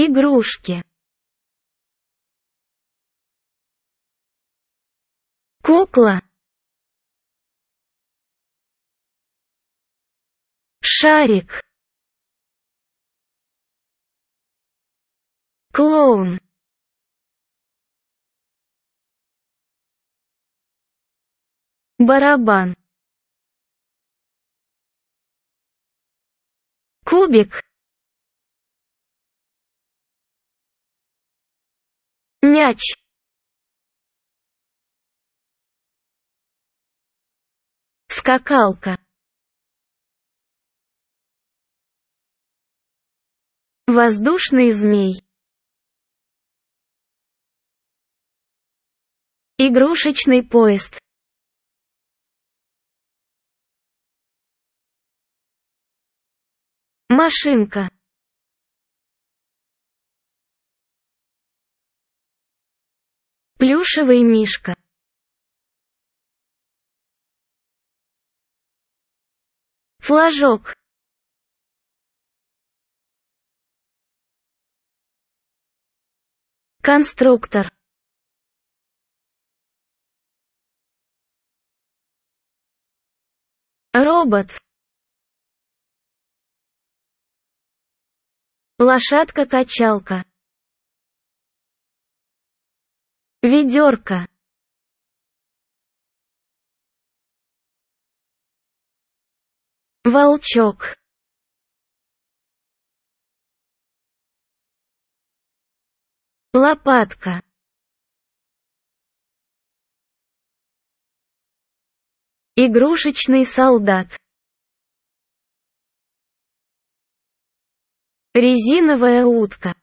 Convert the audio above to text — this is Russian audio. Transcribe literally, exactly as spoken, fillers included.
Игрушки. Кукла. Шарик. Клоун. Барабан. Кубик. Мяч. Скакалка. Воздушный змей. Игрушечный поезд. Машинка. Плюшевый мишка. Флажок. Конструктор. Робот. Лошадка-качалка. Ведерко. Волчок. Лопатка. Игрушечный солдат. Резиновая утка.